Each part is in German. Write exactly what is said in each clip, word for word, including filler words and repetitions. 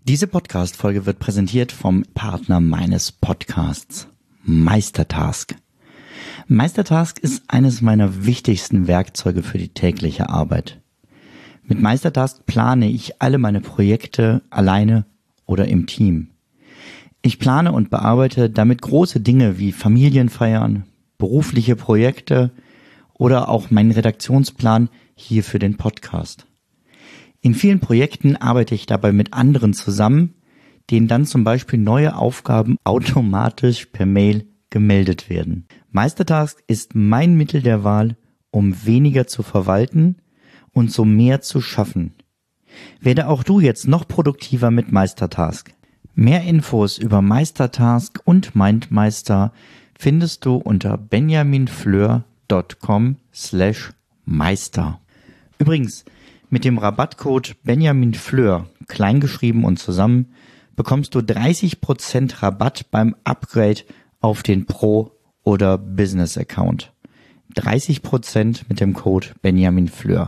Diese Podcast-Folge wird präsentiert vom Partner meines Podcasts, Meistertask. Meistertask ist eines meiner wichtigsten Werkzeuge für die tägliche Arbeit. Mit Meistertask plane ich alle meine Projekte alleine oder im Team. Ich plane und bearbeite damit große Dinge wie Familienfeiern, berufliche Projekte oder auch meinen Redaktionsplan hier für den Podcast. In vielen Projekten arbeite ich dabei mit anderen zusammen, denen dann zum Beispiel neue Aufgaben automatisch per Mail gemeldet werden. Meistertask ist mein Mittel der Wahl, um weniger zu verwalten und so mehr zu schaffen. Werde auch du jetzt noch produktiver mit Meistertask. Mehr Infos über Meistertask und MindMeister findest du unter benjaminfleur.com slash meister. Übrigens, mit dem Rabattcode benjaminfleur, kleingeschrieben und zusammen, bekommst du dreißig Prozent Rabatt beim Upgrade auf den Pro- oder Business-Account. dreißig Prozent mit dem Code benjaminfleur.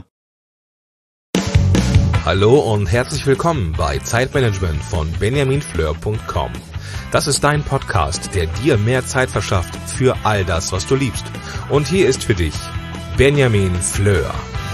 Hallo und herzlich willkommen bei Zeitmanagement von benjamin fleur punkt com. Das ist dein Podcast, der dir mehr Zeit verschafft für all das, was du liebst. Und hier ist für dich Benjamin Fleur.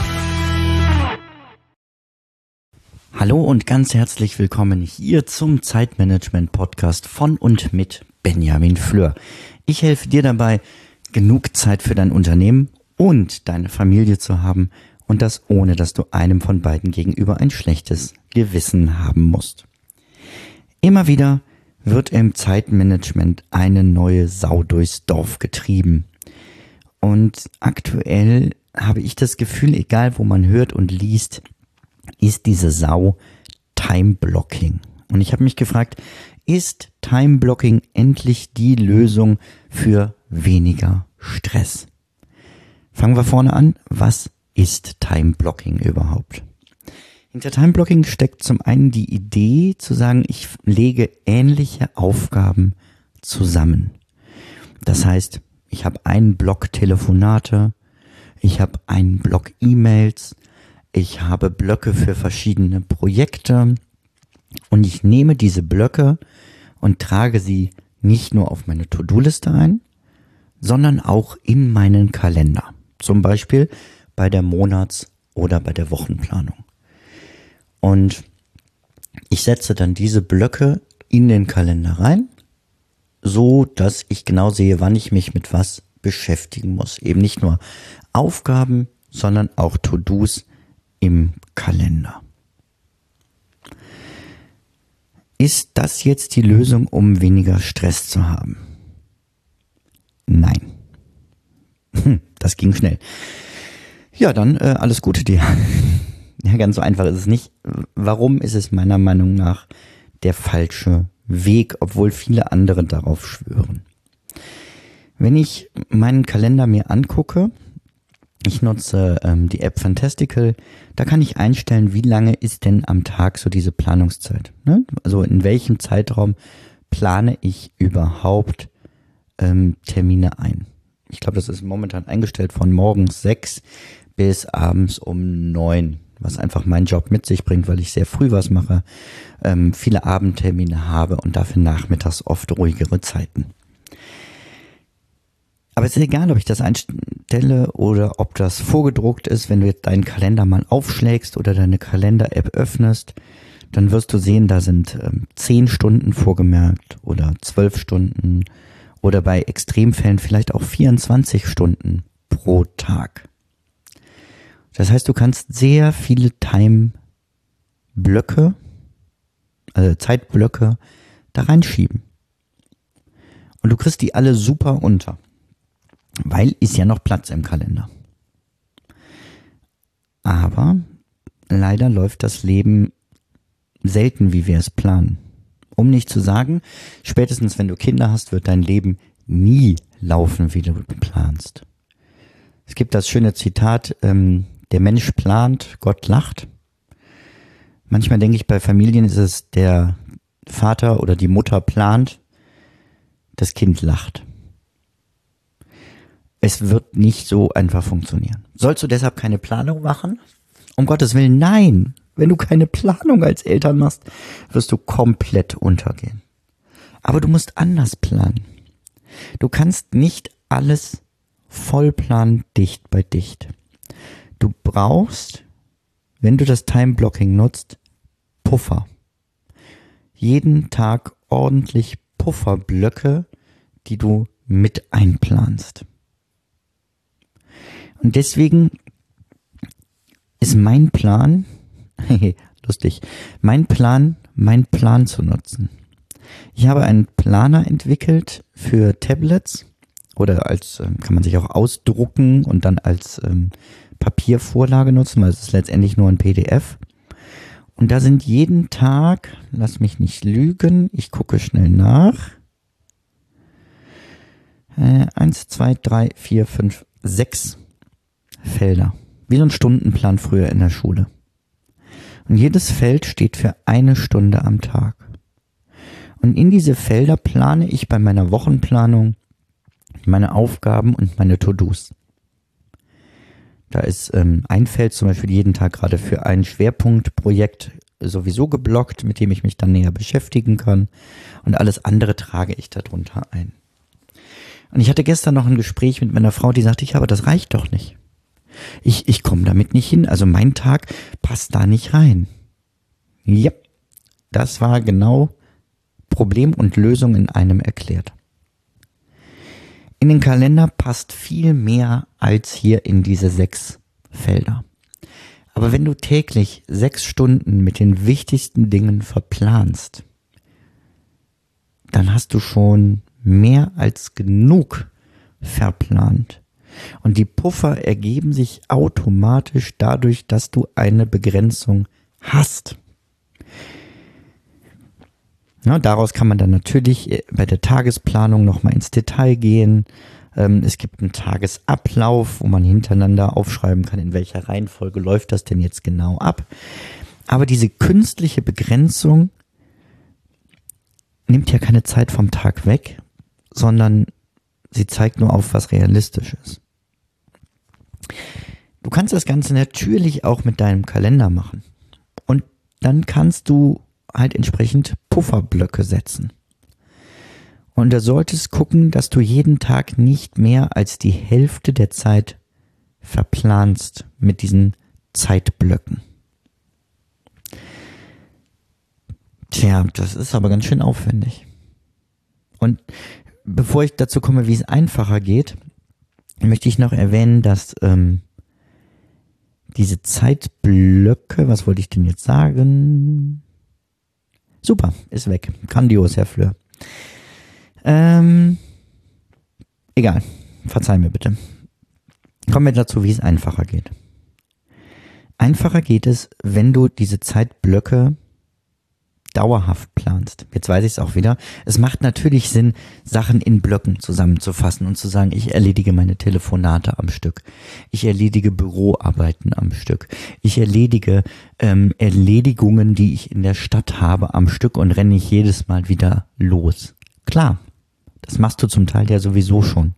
Hallo und ganz herzlich willkommen hier zum Zeitmanagement-Podcast von und mit Benjamin Fleur. Ich helfe dir dabei, genug Zeit für dein Unternehmen und deine Familie zu haben, und das ohne, dass du einem von beiden gegenüber ein schlechtes Gewissen haben musst. Immer wieder wird im Zeitmanagement eine neue Sau durchs Dorf getrieben. Und aktuell habe ich das Gefühl, egal wo man hört und liest, ist diese Sau Time-Blocking. Und ich habe mich gefragt, ist Time-Blocking endlich die Lösung für weniger Stress? Fangen wir vorne an. Was ist Time-Blocking überhaupt? Hinter Time-Blocking steckt zum einen die Idee zu sagen, ich lege ähnliche Aufgaben zusammen. Das heißt, ich habe einen Block Telefonate, ich habe einen Block E-Mails, ich habe Blöcke für verschiedene Projekte und ich nehme diese Blöcke und trage sie nicht nur auf meine To-Do-Liste ein, sondern auch in meinen Kalender. Zum Beispiel bei der Monats- oder bei der Wochenplanung. Und ich setze dann diese Blöcke in den Kalender rein, so dass ich genau sehe, wann ich mich mit was beschäftigen muss. Eben nicht nur Aufgaben, sondern auch To-Dos im Kalender. Ist das jetzt die Lösung, um weniger Stress zu haben? Nein. Das ging schnell. Ja, dann äh, alles Gute dir. Ja, ganz so einfach ist es nicht. Warum ist es meiner Meinung nach der falsche Weg, obwohl viele andere darauf schwören? Wenn ich meinen Kalender mir angucke, ich nutze ähm, die App Fantastical, da kann ich einstellen, wie lange ist denn am Tag so diese Planungszeit. Ne? Also in welchem Zeitraum plane ich überhaupt ähm, Termine ein. Ich glaube, das ist momentan eingestellt von morgens sechs bis abends um neun, was einfach mein Job mit sich bringt, weil ich sehr früh was mache, ähm, viele Abendtermine habe und dafür nachmittags oft ruhigere Zeiten. Aber es ist egal, ob ich das einstelle oder ob das vorgedruckt ist. Wenn du jetzt deinen Kalender mal aufschlägst oder deine Kalender-App öffnest, dann wirst du sehen, da sind ähm, zehn Stunden vorgemerkt oder zwölf Stunden oder bei Extremfällen vielleicht auch vierundzwanzig Stunden pro Tag. Das heißt, du kannst sehr viele Time-Blöcke, also Zeitblöcke, da reinschieben. Und du kriegst die alle super unter, weil ist ja noch Platz im Kalender. Aber leider läuft das Leben selten, wie wir es planen. Um nicht zu sagen, spätestens wenn du Kinder hast, wird dein Leben nie laufen, wie du planst. Es gibt das schöne Zitat, ähm, der Mensch plant, Gott lacht. Manchmal denke ich, bei Familien ist es der Vater oder die Mutter plant, das Kind lacht. Es wird nicht so einfach funktionieren. Sollst du deshalb keine Planung machen? Um Gottes Willen, nein. Wenn du keine Planung als Eltern machst, wirst du komplett untergehen. Aber du musst anders planen. Du kannst nicht alles voll planen, dicht bei dicht. Du brauchst, wenn du das Time-Blocking nutzt, Puffer. Jeden Tag ordentlich Pufferblöcke, die du mit einplanst. Und deswegen ist mein Plan, lustig, mein Plan, mein Plan zu nutzen. Ich habe einen Planer entwickelt für Tablets oder als, kann man sich auch ausdrucken und dann als ähm, Papiervorlage nutzen, weil es ist letztendlich nur ein P D F. Und da sind jeden Tag, lass mich nicht lügen, ich gucke schnell nach, äh, eins, zwei, drei, vier, fünf, sechs Felder. Wie so ein Stundenplan früher in der Schule. Und jedes Feld steht für eine Stunde am Tag. Und in diese Felder plane ich bei meiner Wochenplanung meine Aufgaben und meine To-Dos. Da ist ähm, ein Feld zum Beispiel jeden Tag gerade für ein Schwerpunktprojekt sowieso geblockt, mit dem ich mich dann näher beschäftigen kann. Und alles andere trage ich darunter ein. Und ich hatte gestern noch ein Gespräch mit meiner Frau, die sagte, ich aber das reicht doch nicht. Ich, ich komme damit nicht hin. Also mein Tag passt da nicht rein. Ja, das war genau Problem und Lösung in einem erklärt. In den Kalender passt viel mehr als hier in diese sechs Felder. Aber wenn du täglich sechs Stunden mit den wichtigsten Dingen verplanst, dann hast du schon mehr als genug verplant. Und die Puffer ergeben sich automatisch dadurch, dass du eine Begrenzung hast. Ja, daraus kann man dann natürlich bei der Tagesplanung nochmal ins Detail gehen. Ähm, es gibt einen Tagesablauf, wo man hintereinander aufschreiben kann, in welcher Reihenfolge läuft das denn jetzt genau ab. Aber diese künstliche Begrenzung nimmt ja keine Zeit vom Tag weg, sondern sie zeigt nur auf, was realistisch ist. Du kannst das Ganze natürlich auch mit deinem Kalender machen. Und dann kannst du halt entsprechend Pufferblöcke setzen. Und da solltest gucken, dass du jeden Tag nicht mehr als die Hälfte der Zeit verplanst mit diesen Zeitblöcken. Tja, das ist aber ganz schön aufwendig. Und bevor ich dazu komme, wie es einfacher geht, möchte ich noch erwähnen, dass ähm, diese Zeitblöcke, was wollte ich denn jetzt sagen? Super, ist weg. Grandios, Herr Fleur. Ähm, egal, verzeih mir bitte. Kommen wir dazu, wie es einfacher geht. Einfacher geht es, wenn du diese Zeitblöcke dauerhaft planst. Jetzt weiß ich es auch wieder. Es macht natürlich Sinn, Sachen in Blöcken zusammenzufassen und zu sagen, ich erledige meine Telefonate am Stück. Ich erledige Büroarbeiten am Stück. Ich erledige ähm, Erledigungen, die ich in der Stadt habe, am Stück und renne nicht jedes Mal wieder los. Klar, das machst du zum Teil ja sowieso schon.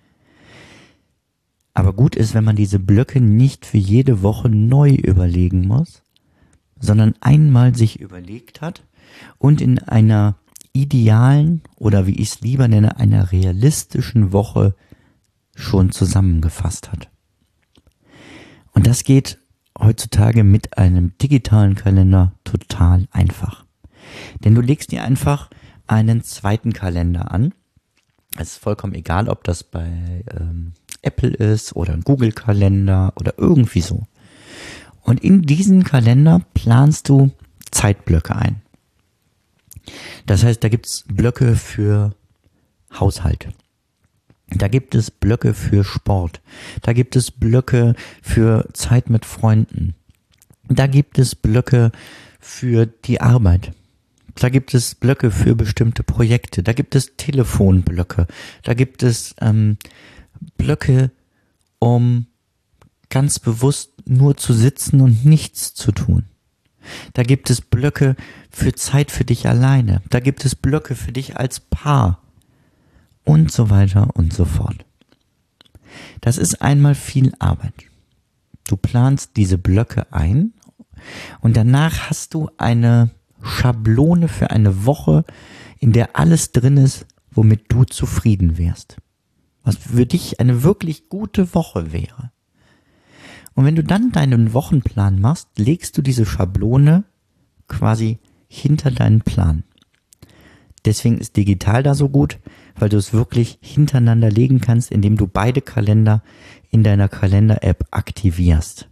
Aber gut ist, wenn man diese Blöcke nicht für jede Woche neu überlegen muss, sondern einmal sich überlegt hat und in einer idealen oder wie ich es lieber nenne, einer realistischen Woche schon zusammengefasst hat. Und das geht heutzutage mit einem digitalen Kalender total einfach. Denn du legst dir einfach einen zweiten Kalender an. Es ist vollkommen egal, ob das bei ähm, Apple ist oder ein Google-Kalender oder irgendwie so. Und in diesen Kalender planst du Zeitblöcke ein. Das heißt, da gibt's Blöcke für Haushalt. Da gibt es Blöcke für Sport. Da gibt es Blöcke für Zeit mit Freunden. Da gibt es Blöcke für die Arbeit. Da gibt es Blöcke für bestimmte Projekte. Da gibt es Telefonblöcke. Da gibt es ähm, Blöcke, um ganz bewusst nur zu sitzen und nichts zu tun. Da gibt es Blöcke für Zeit für dich alleine. Da gibt es Blöcke für dich als Paar. Und so weiter und so fort. Das ist einmal viel Arbeit. Du planst diese Blöcke ein Und danach hast du eine Schablone für eine Woche, in der alles drin ist, womit du zufrieden wärst. Was für dich eine wirklich gute Woche wäre. Und wenn du dann deinen Wochenplan machst, legst du diese Schablone quasi hinter deinen Plan. Deswegen ist digital da so gut, weil du es wirklich hintereinander legen kannst, indem du beide Kalender in deiner Kalender-App aktivierst.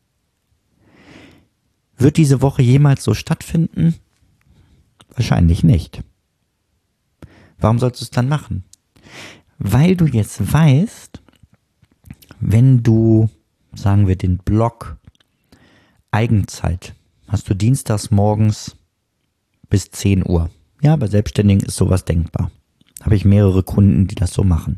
Wird diese Woche jemals so stattfinden? Wahrscheinlich nicht. Warum sollst du es dann machen? Weil du jetzt weißt, wenn du, sagen wir, den Block Eigenzeit hast du dienstags morgens bis zehn Uhr. Ja, bei Selbstständigen ist sowas denkbar. Habe ich mehrere Kunden, die das so machen.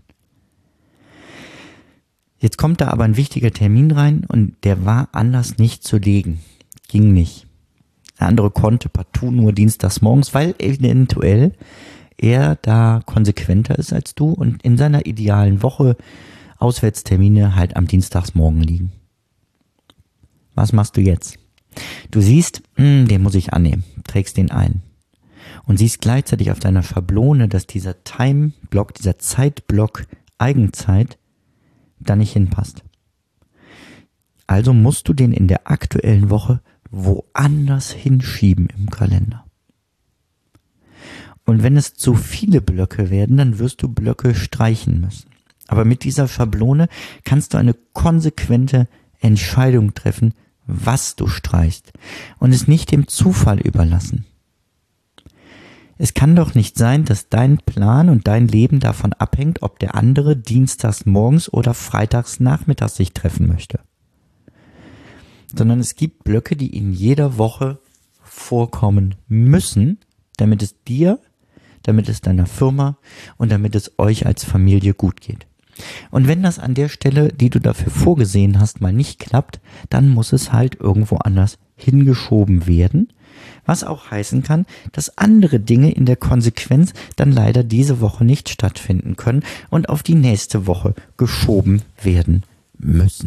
Jetzt kommt da aber ein wichtiger Termin rein und der war anders nicht zu legen. Ging nicht. Der andere konnte partout nur dienstags morgens, weil eventuell er da konsequenter ist als du und in seiner idealen Woche Auswärtstermine halt am Dienstagsmorgen liegen. Was machst du jetzt? Du siehst, mh, den muss ich annehmen, trägst den ein und siehst gleichzeitig auf deiner Schablone, dass dieser Time-Block, dieser Zeitblock Eigenzeit da nicht hinpasst. Also musst du den in der aktuellen Woche woanders hinschieben im Kalender. Und wenn es zu viele Blöcke werden, dann wirst du Blöcke streichen müssen. Aber mit dieser Schablone kannst du eine konsequente Entscheidung treffen, was du streichst und es nicht dem Zufall überlassen. Es kann doch nicht sein, dass dein Plan und dein Leben davon abhängt, ob der andere dienstags morgens oder freitags nachmittags sich treffen möchte. Sondern es gibt Blöcke, die in jeder Woche vorkommen müssen, damit es dir, damit es deiner Firma und damit es euch als Familie gut geht. Und wenn das an der Stelle, die du dafür vorgesehen hast, mal nicht klappt, dann muss es halt irgendwo anders hingeschoben werden, was auch heißen kann, dass andere Dinge in der Konsequenz dann leider diese Woche nicht stattfinden können und auf die nächste Woche geschoben werden müssen.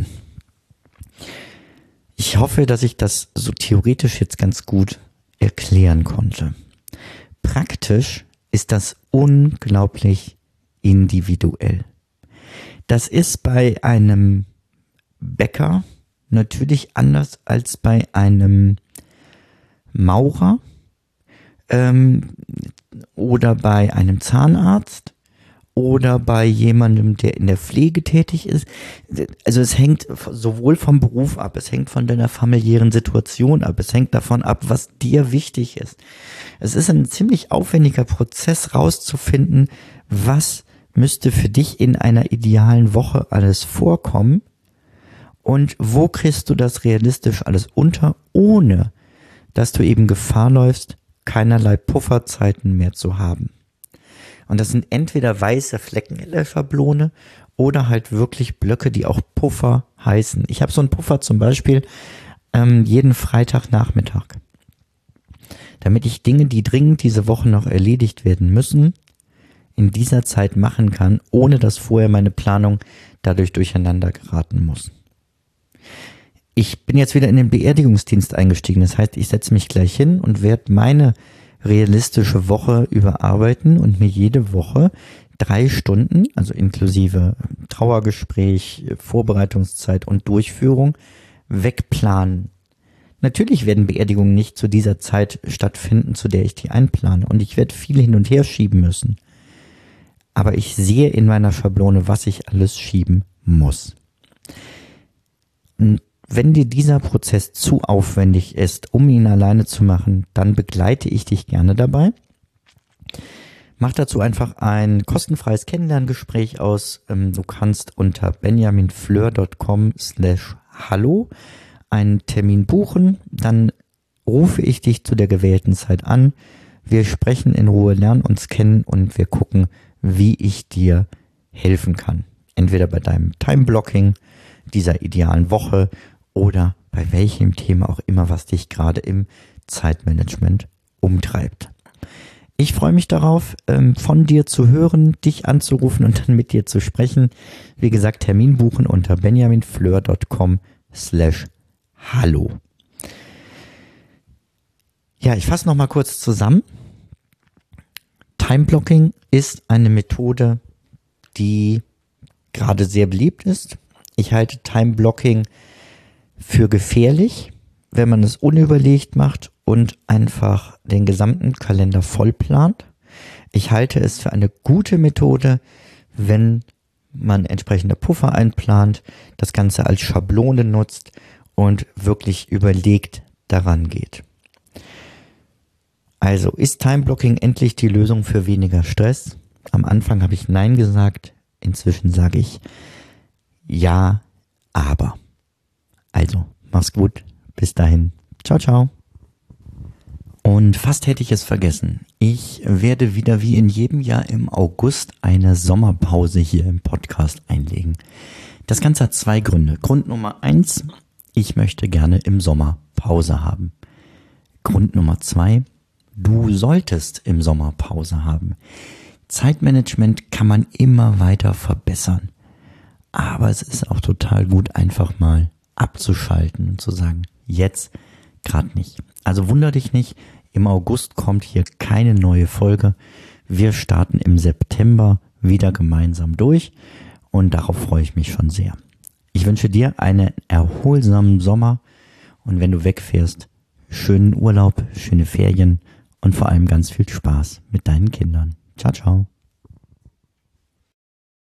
Ich hoffe, dass ich das so theoretisch jetzt ganz gut erklären konnte. Praktisch ist das unglaublich individuell. Das ist bei einem Bäcker natürlich anders als bei einem Maurer ähm, oder bei einem Zahnarzt oder bei jemandem, der in der Pflege tätig ist. Also es hängt sowohl vom Beruf ab, es hängt von deiner familiären Situation ab, es hängt davon ab, was dir wichtig ist. Es ist ein ziemlich aufwendiger Prozess, rauszufinden, was müsste für dich in einer idealen Woche alles vorkommen und wo kriegst du das realistisch alles unter, ohne dass du eben Gefahr läufst, keinerlei Pufferzeiten mehr zu haben. Und das sind entweder weiße Flecken in der Schablone oder halt wirklich Blöcke, die auch Puffer heißen. Ich habe so einen Puffer zum Beispiel ähm, jeden Freitagnachmittag, damit ich Dinge, die dringend diese Woche noch erledigt werden müssen, in dieser Zeit machen kann, ohne dass vorher meine Planung dadurch durcheinander geraten muss. Ich bin jetzt wieder in den Beerdigungsdienst eingestiegen. Das heißt, ich setze mich gleich hin und werde meine realistische Woche überarbeiten und mir jede Woche drei Stunden, also inklusive Trauergespräch, Vorbereitungszeit und Durchführung, wegplanen. Natürlich werden Beerdigungen nicht zu dieser Zeit stattfinden, zu der ich die einplane. Und ich werde viel hin und her schieben müssen. Aber ich sehe in meiner Schablone, was ich alles schieben muss. Und wenn dir dieser Prozess zu aufwendig ist, um ihn alleine zu machen, dann begleite ich dich gerne dabei. Mach dazu einfach ein kostenfreies Kennenlerngespräch aus. Du kannst unter benjaminfleur punkt com slash hallo einen Termin buchen. Dann rufe ich dich zu der gewählten Zeit an. Wir sprechen in Ruhe, lernen uns kennen und wir gucken, wie ich dir helfen kann. Entweder bei deinem Time-Blocking dieser idealen Woche oder bei welchem Thema auch immer, was dich gerade im Zeitmanagement umtreibt. Ich freue mich darauf, von dir zu hören, dich anzurufen und dann mit dir zu sprechen. Wie gesagt, Termin buchen unter benjaminfleur punkt com slash hallo. Ja, ich fasse nochmal kurz zusammen. Time-Blocking ist eine Methode, die gerade sehr beliebt ist. Ich halte Time-Blocking für gefährlich, wenn man es unüberlegt macht und einfach den gesamten Kalender voll plant. Ich halte es für eine gute Methode, wenn man entsprechende Puffer einplant, das Ganze als Schablone nutzt und wirklich überlegt daran geht. Also, ist Time-Blocking endlich die Lösung für weniger Stress? Am Anfang habe ich Nein gesagt, inzwischen sage ich ja, aber. Also, mach's gut, bis dahin, ciao, ciao. Und fast hätte ich es vergessen. Ich werde wieder wie in jedem Jahr im August eine Sommerpause hier im Podcast einlegen. Das Ganze hat zwei Gründe. Grund Nummer eins, ich möchte gerne im Sommer Pause haben. Grund Nummer zwei, du solltest im Sommer Pause haben. Zeitmanagement kann man immer weiter verbessern. Aber es ist auch total gut, einfach mal abzuschalten und zu sagen, jetzt gerade nicht. Also wunder dich nicht, im August kommt hier keine neue Folge. Wir starten im September wieder gemeinsam durch und darauf freue ich mich schon sehr. Ich wünsche dir einen erholsamen Sommer und wenn du wegfährst, schönen Urlaub, schöne Ferien und vor allem ganz viel Spaß mit deinen Kindern. Ciao, ciao.